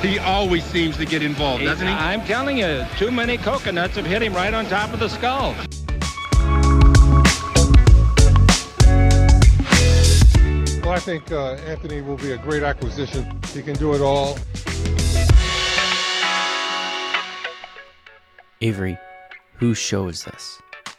He always seems to get involved, doesn't he? I'm telling you, too many coconuts have hit him right on top of the skull. Well, I think Anthony will be a great acquisition. He can do it all. Avery, whose show is this?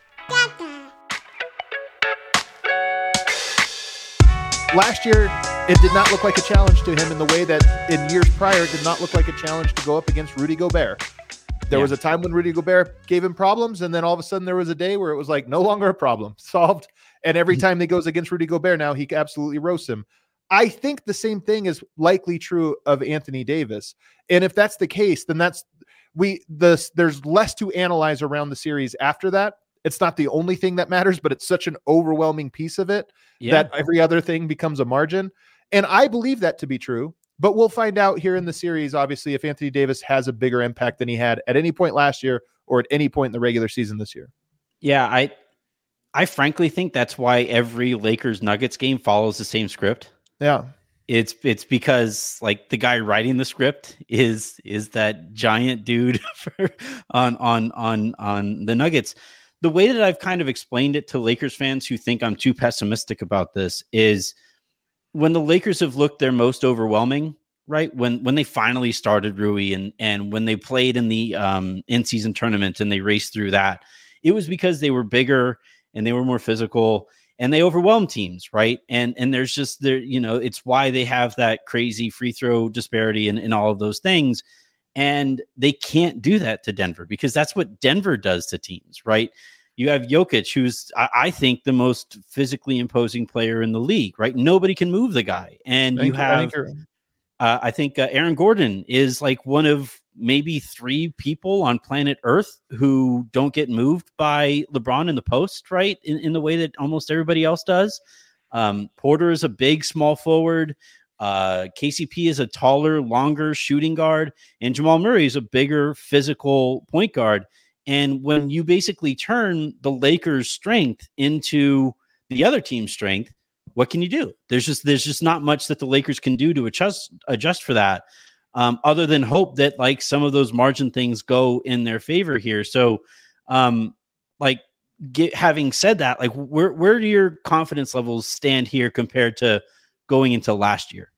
Last year, it did not look like a challenge to him in the way that in years prior, it did not look like a challenge to go up against Rudy Gobert. There was a time when Rudy Gobert gave him problems, and then all of a sudden there was a day where it was like no longer a problem, solved. And every time he goes against Rudy Gobert now, he absolutely roasts him. I think the same thing is likely true of Anthony Davis. And if that's the case, then there's less to analyze around the series after that. It's not the only thing that matters, but it's such an overwhelming piece of it that every other thing becomes a margin. And I believe that to be true, but we'll find out here in the series, obviously, if Anthony Davis has a bigger impact than he had at any point last year or at any point in the regular season this year. Yeah, I frankly think that's why every Lakers Nuggets game follows the same script. Yeah. It's because like the guy writing the script is that giant dude on the Nuggets. The way that I've kind of explained it to Lakers fans who think I'm too pessimistic about this is when the Lakers have looked their most overwhelming, right? When they finally started Rui and when they played in the in-season tournament and they raced through that, it was because they were bigger and they were more physical and they overwhelmed teams, right? And there's just it's why they have that crazy free throw disparity and all of those things. And they can't do that to Denver because that's what Denver does to teams, right? You have Jokic, who's, I think, the most physically imposing player in the league, right? Nobody can move the guy. And I think Aaron Gordon is like one of maybe 3 people on planet Earth who don't get moved by LeBron in the post, right? In the way that almost everybody else does. Porter is a big, small forward. KCP is a taller, longer shooting guard, and Jamal Murray is a bigger physical point guard. And when you basically turn the Lakers' strength into the other team's strength, what can you do? There's just not much that the Lakers can do to adjust for that, other than hope that like some of those margin things go in their favor here. So, having said that, like where do your confidence levels stand here compared to going into last year?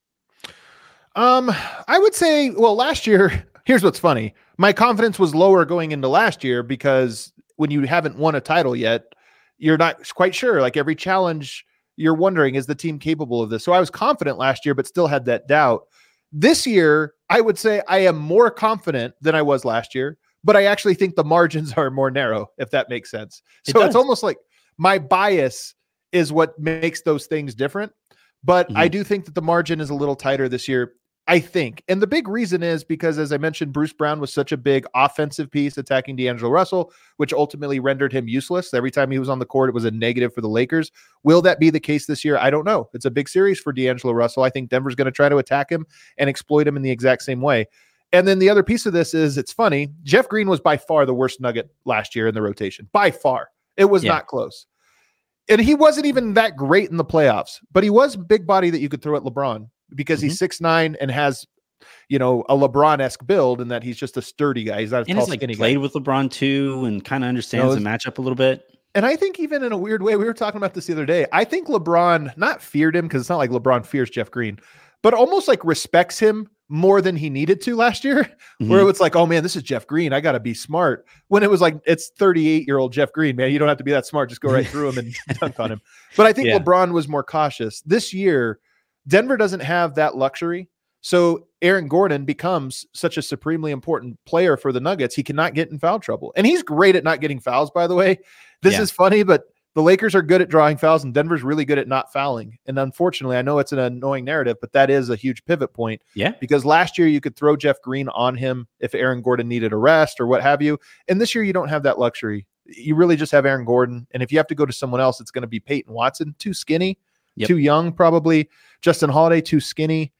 I would say, well, last year, here's what's funny. My confidence was lower going into last year because when you haven't won a title yet, you're not quite sure. Like every challenge, you're wondering, is the team capable of this? So I was confident last year, but still had that doubt. This year, I would say I am more confident than I was last year, but I actually think the margins are more narrow, if that makes sense. So it's almost like my bias is what makes those things different. But I do think that the margin is a little tighter this year, I think. And the big reason is because, as I mentioned, Bruce Brown was such a big offensive piece attacking D'Angelo Russell, which ultimately rendered him useless. Every time he was on the court, it was a negative for the Lakers. Will that be the case this year? I don't know. It's a big series for D'Angelo Russell. I think Denver's going to try to attack him and exploit him in the exact same way. And then the other piece of this is, it's funny, Jeff Green was by far the worst Nugget last year in the rotation. By far. It was not close. And he wasn't even that great in the playoffs, but he was a big body that you could throw at LeBron because he's 6'9" and has, a LeBron-esque build in that he's just a sturdy guy. He's not a tall, skinny guy. Played with LeBron too and kind of understands the matchup a little bit. And I think even in a weird way, we were talking about this the other day, I think LeBron not feared him because it's not like LeBron fears Jeff Green, but almost like respects him more than he needed to last year, where it's like, oh man, this is Jeff Green. I got to be smart. When it was like, it's 38-year-old Jeff Green, man. You don't have to be that smart. Just go right through him and dunk on him. But I think LeBron was more cautious. This year, Denver doesn't have that luxury. So Aaron Gordon becomes such a supremely important player for the Nuggets. He cannot get in foul trouble. And he's great at not getting fouls, by the way. This is funny, but the Lakers are good at drawing fouls and Denver's really good at not fouling. And unfortunately, I know it's an annoying narrative, but that is a huge pivot point. Yeah. Because last year you could throw Jeff Green on him if Aaron Gordon needed a rest or what have you. And this year you don't have that luxury. You really just have Aaron Gordon. And if you have to go to someone else, it's going to be Peyton Watson, too skinny, too young, probably. Justin Holiday, too skinny.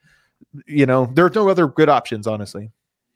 There's no other good options, honestly.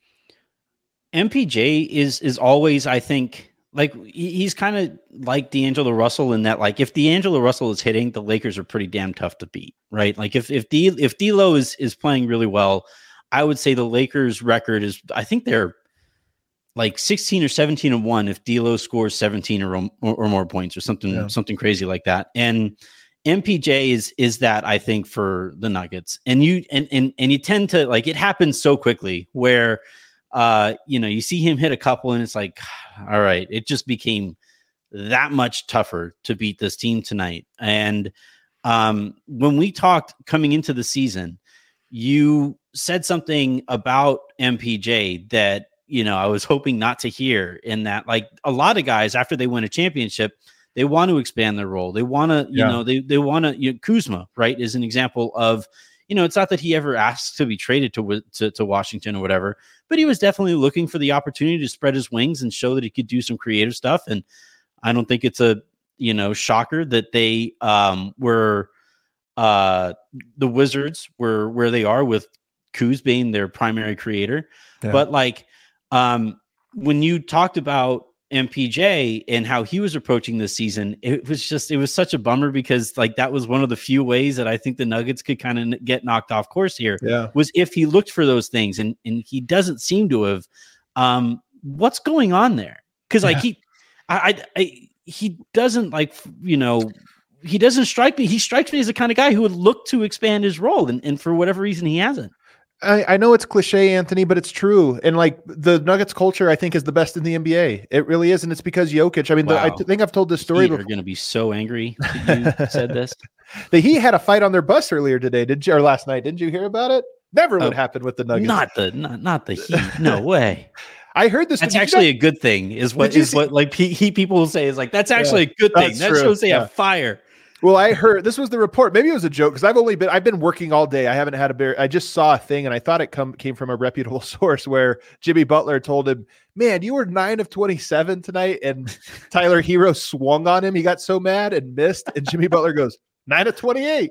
MPJ is always, I think, like he's kind of like D'Angelo Russell in that, like, if D'Angelo Russell is hitting, the Lakers are pretty damn tough to beat, right? Like if D'Lo is playing really well, I would say the Lakers record is, I think they're like 16 or 17-1 if D'Lo scores 17 or more points or something crazy like that. And MPJ is that, I think, for the Nuggets. And you tend to, like, it happens so quickly where you see him hit a couple and it's like, all right, it just became that much tougher to beat this team tonight. And when we talked coming into the season, you said something about MPJ that, I was hoping not to hear, in that, like, a lot of guys, after they win a championship, they want to expand their role. They want to, they want to, Kuzma, right, is an example of, it's not that he ever asked to be traded to Washington or whatever, but he was definitely looking for the opportunity to spread his wings and show that he could do some creative stuff. And I don't think it's a, shocker that they were, the Wizards were where they are, with Kuz being their primary creator. Yeah. But like, when you talked about MPJ and how he was approaching this season, it was such a bummer, because like that was one of the few ways that I think the Nuggets could kind of get knocked off course here, was if he looked for those things, and he doesn't seem to have. What's going on there? Because like he doesn't, like, he doesn't strike me. He strikes me as the kind of guy who would look to expand his role, and for whatever reason he hasn't. I know it's cliche, Anthony, but it's true. And like, the Nuggets culture, I think, is the best in the NBA. It really is. And it's because Jokic. I mean, I think I've told this story before. You're going to be so angry that you said this. He had a fight on their bus earlier today, or last night? Didn't you hear about it? Never would happen with the Nuggets. Not the Heat. No way. I heard this. That's actually a good thing. What like people will say is like, that's actually a good thing. That shows they have fire. Well, I heard this was the report. Maybe it was a joke, because I've been working all day. I haven't had a beer. I just saw a thing, and I thought it came from a reputable source, where Jimmy Butler told him, "Man, you were 9 of 27 tonight," and Tyler Hero swung on him. He got so mad and missed, and Jimmy Butler goes, 9 of 28.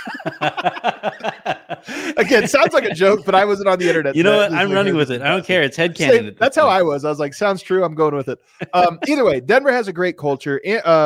Again, sounds like a joke, but I wasn't on the internet. You know what? I'm running with it. I don't care. It's headcanon. That's how I was. I was like, sounds true. I'm going with it. Either way, Denver has a great culture.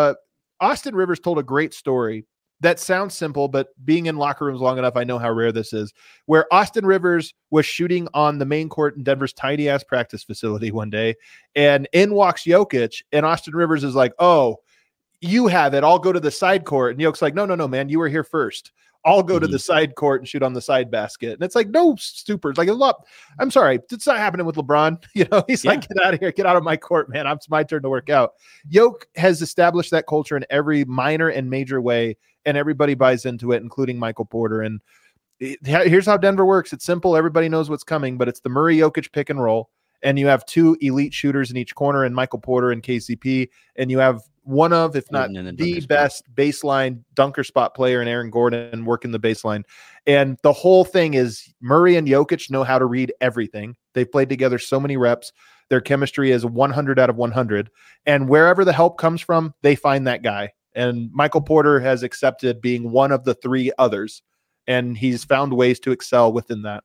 Austin Rivers told a great story that sounds simple, but being in locker rooms long enough, I know how rare this is, where Austin Rivers was shooting on the main court in Denver's tiny ass practice facility one day, and in walks Jokic, and Austin Rivers is like, "Oh, you have it. I'll go to the side court." And Jokic's like, no, man, you were here first. I'll go to the side court and shoot on the side basket. And it's like, no, stupid. Like, I'm sorry, it's not happening with LeBron. He's like, get out of here, get out of my court, man. It's my turn to work out. Jokic has established that culture in every minor and major way, and everybody buys into it, including Michael Porter. And here's how Denver works. It's simple. Everybody knows what's coming, but it's the Murray Jokic pick and roll. And you have 2 elite shooters in each corner, and Michael Porter and KCP. And you have one of, if not the best baseline dunker spot player in Aaron Gordon working the baseline. And the whole thing is Murray and Jokic know how to read everything. They've played together so many reps. Their chemistry is 100 out of 100. And wherever the help comes from, they find that guy. And Michael Porter has accepted being one of the 3 others. And he's found ways to excel within that.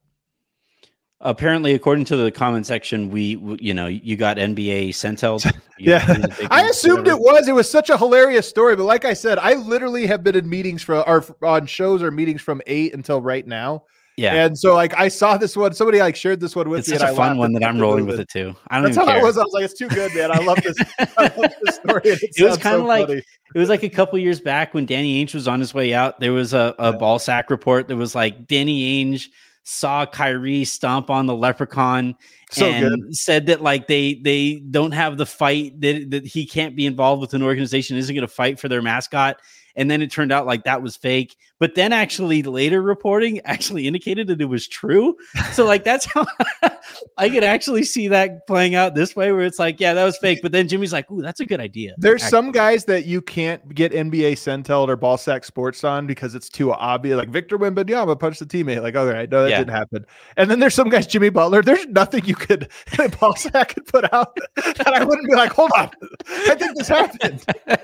Apparently, according to the comment section, you got NBA Sentel. Yeah, I assumed it was such a hilarious story. But like I said, I literally have been in meetings on shows or meetings from 8 until right now. Yeah. And so like I saw this one, somebody like shared this one with me. It's such a fun one that I'm rolling with it too. That's how I was. I was like, it's too good, man. I love this. I love this story. It was kind of like, it was like a couple years back when Danny Ainge was on his way out. There was a ball sack report that was like Danny Ainge saw Kyrie stomp on the leprechaun and said that like they don't have the fight, that he can't be involved with an organization, isn't going to fight for their mascot. And then it turned out like that was fake. But then actually later reporting actually indicated that it was true. So like that's how I could actually see that playing out this way, where it's like, yeah, that was fake. But then Jimmy's like, ooh, that's a good idea. There's some guys that you can't get NBA Sentel or Ball Sack Sports on because it's too obvious. Like Victor Wembanyama punched the teammate. Like, okay, I know that didn't happen. And then there's some guys, Jimmy Butler. There's nothing you could Ball Sack could put out that I wouldn't be like, hold on, I think this happened.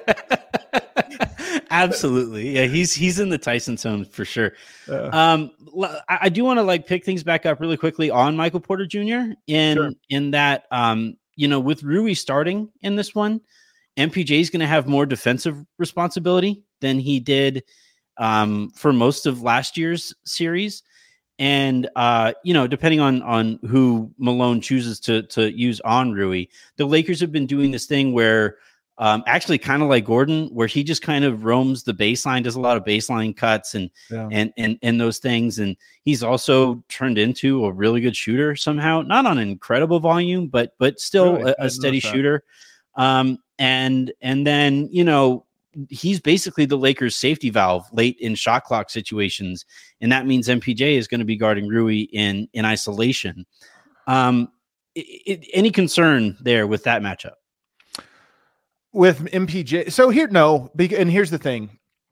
Absolutely. Yeah, he's in the Tyson zone for sure. I do want to like pick things back up really quickly on Michael Porter Jr. in that with Rui starting in this one, MPJ is going to have more defensive responsibility than he did for most of last year's series. And depending on who Malone chooses to use on Rui, the Lakers have been doing this thing where actually kind of like Gordon, where he just kind of roams the baseline, does a lot of baseline cuts and those things. And he's also turned into a really good shooter somehow, not on incredible volume, but still really, a steady shooter. And then, he's basically the Lakers' safety valve late in shot clock situations. And that means MPJ is going to be guarding Rui in isolation. Any concern there with that matchup? With MPJ? So and here's the thing.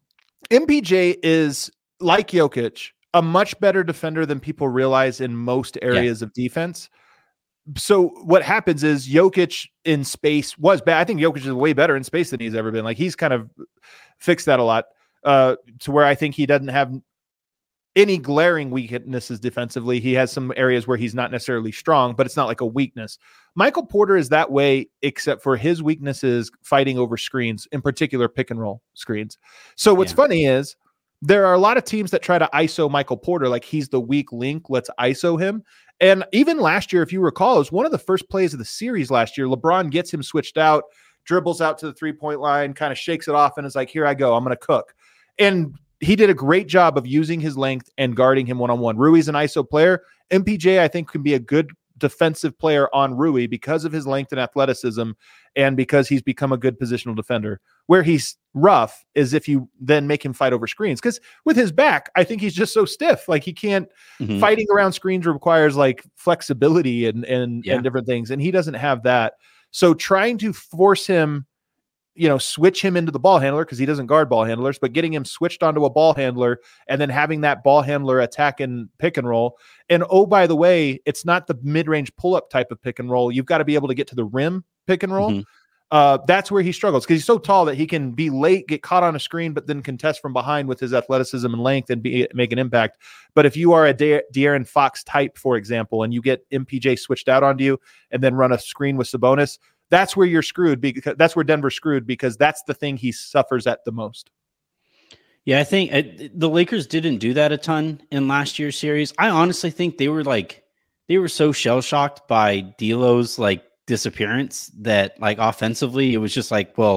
MPJ is, like Jokic, a much better defender than people realize in most areas of defense. So what happens is Jokic in space was bad. I think Jokic is way better in space than he's ever been. Like, he's kind of fixed that a lot to where I think he doesn't have any glaring weaknesses defensively. He has some areas where he's not necessarily strong, but it's not like a weakness. Michael Porter is that way, except for his weaknesses fighting over screens, in particular pick and roll screens. So what's funny is there are a lot of teams that try to ISO Michael Porter like he's the weak link. Let's ISO him. And even last year, if you recall, it was one of the first plays of the series last year. LeBron gets him switched out, dribbles out to the 3-point line, kind of shakes it off, and is like, here I go. I'm going to cook. And he did a great job of using his length and guarding him one-on-one. Rui's an ISO player. MPJ, I think, can be a good defensive player on Rui because of his length and athleticism and because he's become a good positional defender. Where he's rough is if you then make him fight over screens, because with his back, I think he's just so stiff. Like, he can't fighting around screens requires like flexibility and different things. And he doesn't have that. So trying to force him, switch him into the ball handler, because he doesn't guard ball handlers, but getting him switched onto a ball handler and then having that ball handler attack and pick and roll. And oh, by the way, it's not the mid-range pull-up type of pick and roll. You've got to be able to get to the rim pick and roll. That's where he struggles, because he's so tall that he can be late, get caught on a screen, but then contest from behind with his athleticism and length and make an impact. But if you are a De'Aaron Fox type, for example, and you get MPJ switched out onto you and then run a screen with Sabonis, that's where you're screwed, because that's where Denver's screwed, because that's the thing he suffers at the most. Yeah, I think the Lakers didn't do that a ton in last year's series. I honestly think they were so shell-shocked by D'Lo's disappearance that offensively, it was just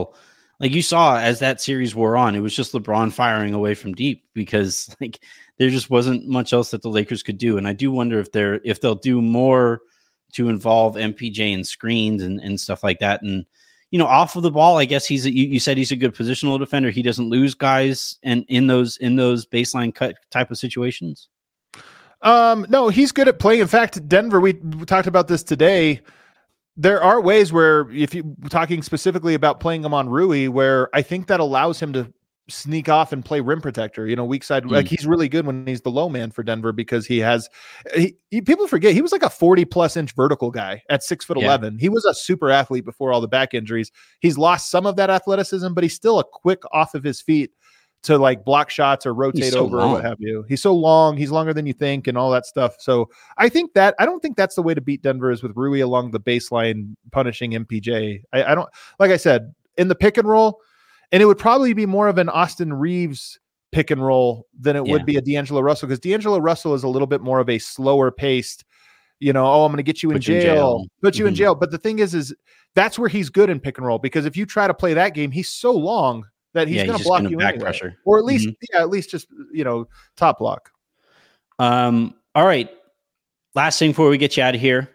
you saw as that series wore on, it was just LeBron firing away from deep, because there just wasn't much else that the Lakers could do. And I do wonder if they'll do more to involve MPJ in screens and stuff like that. And, off of the ball, I guess you said he's a good positional defender. He doesn't lose guys and in those baseline cut type of situations. No, he's good at playing. In fact, Denver, we talked about this today. There are ways where, if you're talking specifically about playing him on Rui, where I think that allows him to sneak off and play rim protector, weak side. Like, he's really good when he's the low man for Denver, because people forget he was like a 40+ inch vertical guy at 6'11". He was a super athlete before all the back injuries. He's lost some of that athleticism, but he's still a quick off of his feet to block shots or rotate over or what have you. He's so long. He's longer than you think and all that stuff. So I don't think that's the way to beat Denver, is with Rui along the baseline punishing MPJ. I don't, like I said, in the pick and roll, and it would probably be more of an Austin Reeves pick and roll than it would be a D'Angelo Russell, because D'Angelo Russell is a little bit more of a slower paced, I'm going to get you in jail, put you in jail. But the thing is that's where he's good in pick and roll, because if you try to play that game, he's so long that he's going to block you back anyway. Pressure. Or at least, at least just, top block. All right. Last thing before we get you out of here.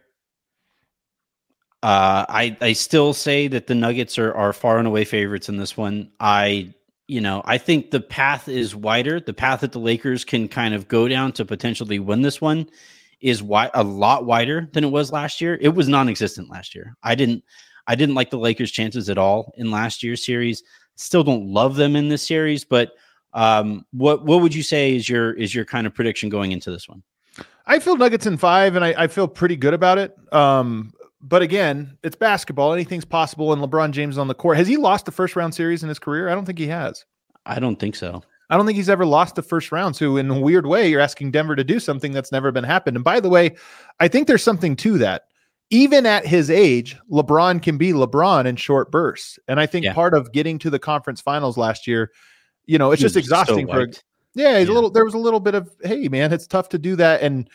I still say that the Nuggets are far and away favorites in this one. I think the path is wider. The path that the Lakers can kind of go down to potentially win this one is a lot wider than it was last year. It was non-existent last year. I didn't like the Lakers' chances at all in last year's series. Still don't love them in this series, but what would you say is your kind of prediction going into this one? I feel Nuggets in 5, and I feel pretty good about it. But again, it's basketball. Anything's possible, and LeBron James is on the court. Has he lost the first round series in his career? I don't think he has. I don't think so. I don't think he's ever lost the first round. So in a weird way, you're asking Denver to do something that's never been happened. And by the way, I think there's something to that. Even at his age, LeBron can be LeBron in short bursts. And I think part of getting to the conference finals last year, it's just exhausting Yeah, there was a little bit of, hey man, it's tough to do that. And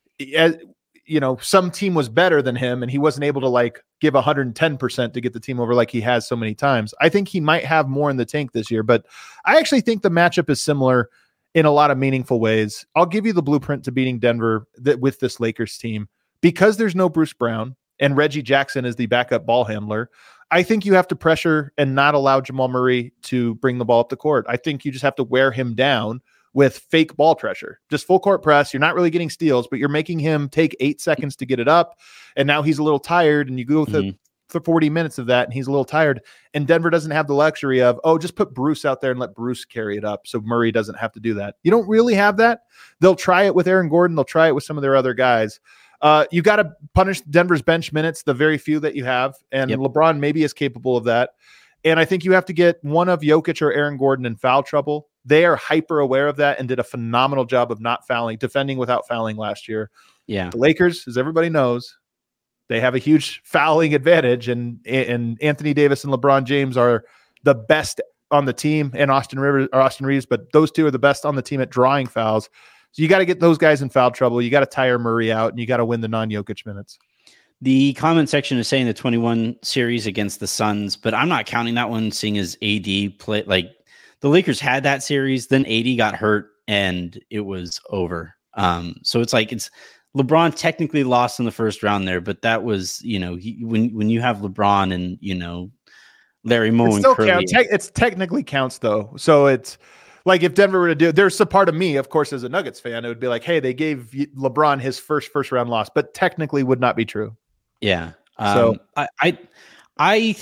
some team was better than him and he wasn't able to like give 110% to get the team over like he has so many times. I think he might have more in the tank this year, but I actually think the matchup is similar in a lot of meaningful ways. I'll give you the blueprint to beating Denver with this Lakers team because there's no Bruce Brown and Reggie Jackson is the backup ball handler. I think you have to pressure and not allow Jamal Murray to bring the ball up the court. I think you just have to wear him down with fake ball pressure, just full court press. You're not really getting steals, but you're making him take 8 seconds to get it up. And now he's a little tired and you go for 40 minutes of that and he's a little tired. And Denver doesn't have the luxury of, just put Bruce out there and let Bruce carry it up. So Murray doesn't have to do that. You don't really have that. They'll try it with Aaron Gordon. They'll try it with some of their other guys. You got to punish Denver's bench minutes, the very few that you have. And LeBron maybe is capable of that. And I think you have to get one of Jokic or Aaron Gordon in foul trouble. They are hyper aware of that and did a phenomenal job of not fouling, defending without fouling last year. Yeah. The Lakers, as everybody knows, they have a huge fouling advantage, and Anthony Davis and LeBron James are the best on the team, and Austin Reeves, but those two are the best on the team at drawing fouls. So you got to get those guys in foul trouble. You got to tire Murray out, and you got to win the non-Jokic minutes. The comment section is saying the 21 series against the Suns, but I'm not counting that one, seeing as AD play. Like the Lakers had that series, then AD got hurt, and it was over. So it's like LeBron technically lost in the first round there, but that was, when you have LeBron and, Larry Moe and Curry. It's technically counts though. So it's like if Denver were to do, there's a part of me, of course, as a Nuggets fan, it would be like, hey, they gave LeBron his first round loss, but technically would not be true. Yeah. So I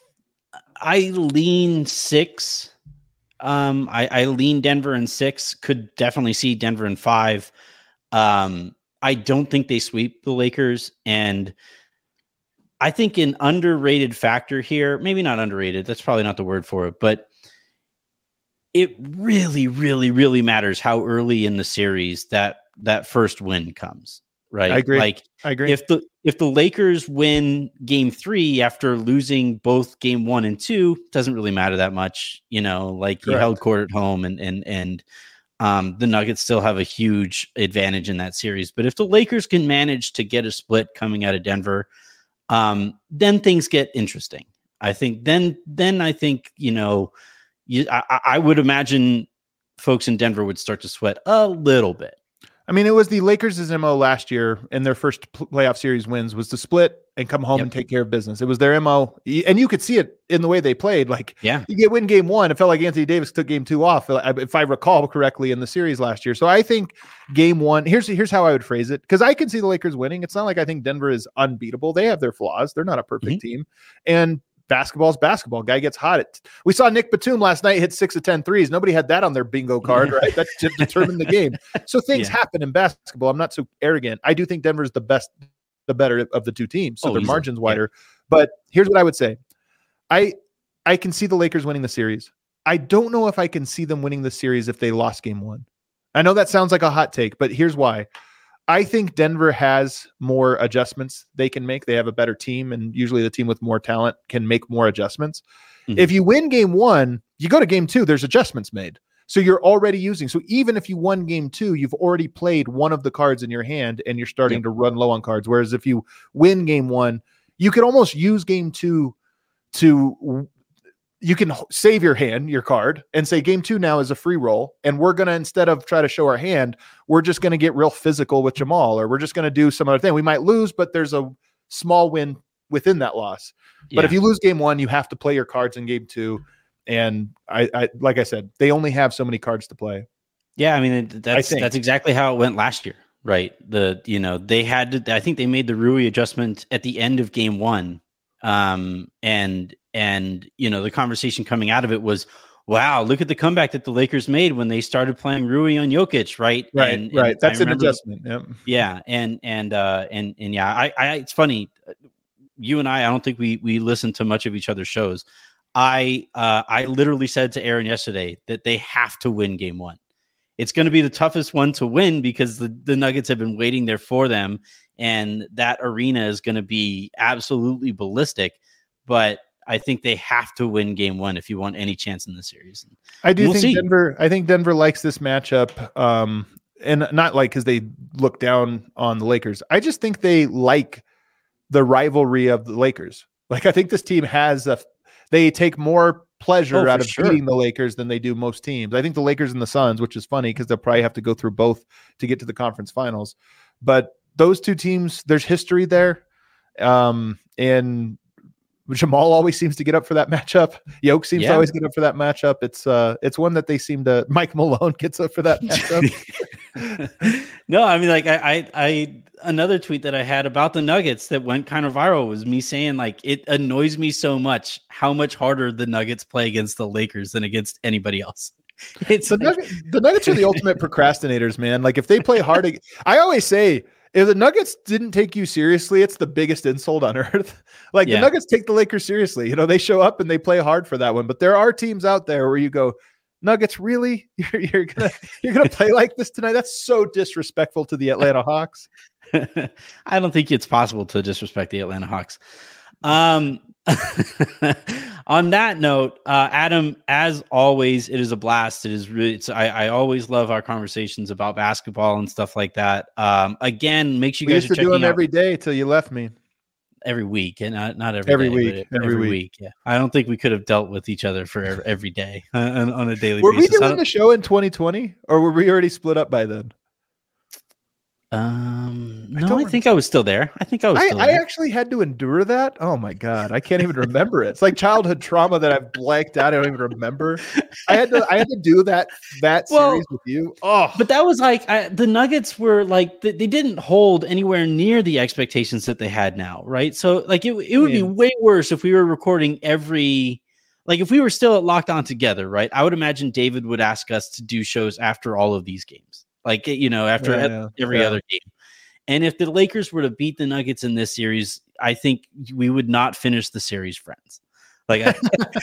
lean 6. I lean Denver in 6, could definitely see Denver in 5. I don't think they sweep the Lakers. And I think an underrated factor here, maybe not underrated, that's probably not the word for it, but it really, really, really matters how early in the series that first win comes, right? I agree. I agree. If the Lakers win game 3 after losing both game 1 and 2, doesn't really matter that much, you held court at home and the Nuggets still have a huge advantage in that series. But if the Lakers can manage to get a split coming out of Denver, then things get interesting. I think then I think, I would imagine folks in Denver would start to sweat a little bit. I mean, it was the Lakers' MO last year, and their first playoff series wins was to split and come home and take care of business. It was their MO, and you could see it in the way they played. Like, you win game 1, it felt like Anthony Davis took game 2 off, if I recall correctly, in the series last year. So I think game 1, here's how I would phrase it, because I can see the Lakers winning. It's not like I think Denver is unbeatable. They have their flaws. They're not a perfect team, and basketball's basketball. Guy gets hot. We saw Nick Batum last night hit 6 of 10 threes. Nobody had that on their bingo card, right? That determined the game. So things happen in basketball. I'm not so arrogant. I do think Denver's the better of the two teams. So their margin's wider. But here's what I would say. I can see the Lakers winning the series. I don't know if I can see them winning the series if they lost game 1. I know that sounds like a hot take, but here's why. I think Denver has more adjustments they can make. They have a better team, and usually the team with more talent can make more adjustments. Mm-hmm. If you win game 1, you go to game 2, there's adjustments made. So you're already using. So even if you won game 2, you've already played one of the cards in your hand and you're starting to run low on cards. Whereas if you win game 1, you could almost use game 2 you can save your card and say game 2 now is a free roll. And we're going to, instead of try to show our hand, we're just going to get real physical with Jamal, or we're just going to do some other thing. We might lose, but there's a small win within that loss. But if you lose game 1, you have to play your cards in game 2. And I like I said, they only have so many cards to play. Yeah. I mean, that's exactly how it went last year, right? They had to, I think they made the Rui adjustment at the end of game 1. And the conversation coming out of it was, wow, look at the comeback that the Lakers made when they started playing Rui on Jokic, right? Right. That's an adjustment. Yeah. And it's funny. You and I don't think we listen to much of each other's shows. I literally said to Aaron yesterday that they have to win game 1. It's going to be the toughest one to win because the Nuggets have been waiting there for them. And that arena is going to be absolutely ballistic. But I think they have to win game 1 if you want any chance in the series. I do We'll think see. Denver likes this matchup. And not like because they look down on the Lakers. I just think they like the rivalry of the Lakers. Like I think this team they take more pleasure out of beating the Lakers than they do most teams. I think the Lakers and the Suns, which is funny because they'll probably have to go through both to get to the conference finals. But those two teams, there's history there. And Jamal always seems to get up for that matchup. Yoke seems to always get up for that matchup. It's one that they seem to. Mike Malone gets up for that matchup. No, I mean, like I another tweet that I had about the Nuggets that went kind of viral was me saying like it annoys me so much how much harder the Nuggets play against the Lakers than against anybody else. It's the Nuggets are the ultimate procrastinators, man. Like if they play hard, I always say, if the Nuggets didn't take you seriously, it's the biggest insult on earth. Like the Nuggets take the Lakers seriously. You know, they show up and they play hard for that one. But there are teams out there where you go, Nuggets, really? You're gonna play like this tonight? That's so disrespectful to the Atlanta Hawks. I don't think it's possible to disrespect the Atlanta Hawks. On that note, Adam, as always, it is a blast. It is really, I always love our conversations about basketball and stuff like that. Again, make sure you guys used to do them every day till you left me. Every week, and not every day, week. Every week. Yeah, I don't think we could have dealt with each other for every day on a daily Were basis. we doing the show in 2020, or were we already split up by then? No, I think I was still there. I actually had to endure that. Oh my God. I can't even remember it. It's like childhood trauma that I've blanked out. I don't even remember. I had to do that series with you. Oh, but that was like, the Nuggets were like, they didn't hold anywhere near the expectations that they had now. Right. So like it would be way worse if we were recording if we were still at Locked On Together, right? I would imagine David would ask us to do shows after all of these games. Like, you know, after every other game. And if the Lakers were to beat the Nuggets in this series, I think we would not finish the series friends. Like,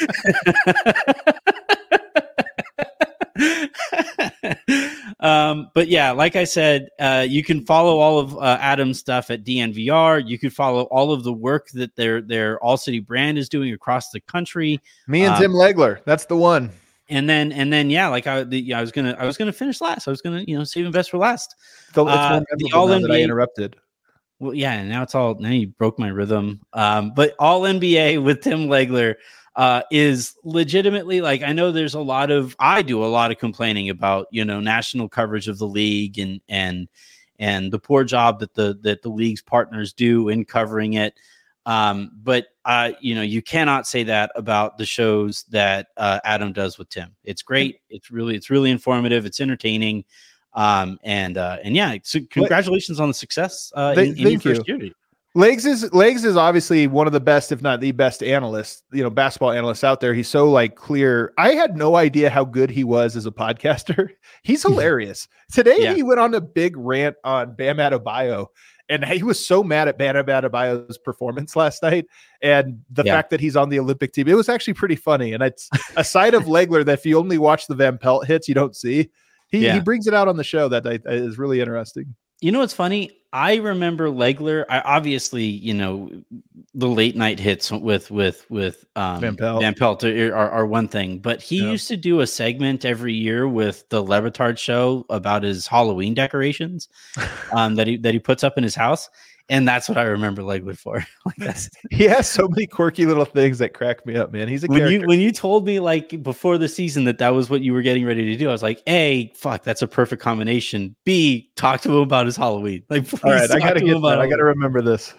but yeah, like I said, you can follow all of Adam's stuff at DNVR. You could follow all of the work that their All City brand is doing across the country. Me and Tim Legler, that's the one. And then, yeah, like I was gonna finish last. I was gonna, save and best for last. The All NBA that I interrupted. Well, yeah, and now you broke my rhythm. But All NBA with Tim Legler is legitimately, like, I know I do a lot of complaining about national coverage of the league and the poor job that the league's partners do in covering it. But you cannot say that about the shows that Adam does with Tim. It's great. It's really informative. It's entertaining. And yeah, so congratulations on the success in your first year. Legs is obviously one of the best, if not the best analyst, basketball analyst out there. He's so clear. I had no idea how good he was as a podcaster. He's hilarious. Today he went on a big rant on Bam Adebayo. And he was so mad at Bam Adebayo's performance last night and the fact that he's on the Olympic team. It was actually pretty funny. And it's a side of Legler that if you only watch the Van Pelt hits, you don't see. He brings it out on the show that is really interesting. You know what's funny? I remember Legler. Obviously, the late night hits with Van Pelt are one thing, but he used to do a segment every year with the Le Batard show about his Halloween decorations that he puts up in his house. And that's what I remember Legler for. He has so many quirky little things that crack me up, man. He's a character. When you told me before the season that was what you were getting ready to do, I was like, A, fuck, that's a perfect combination. B, talk to him about his Halloween. All right, I gotta remember this.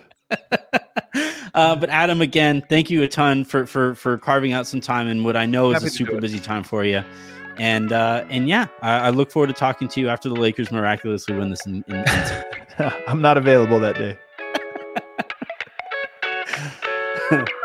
But Adam, again, thank you a ton for carving out some time in what I know is a super busy time for you. And yeah, I look forward to talking to you after the Lakers miraculously win this in I'm not available that day.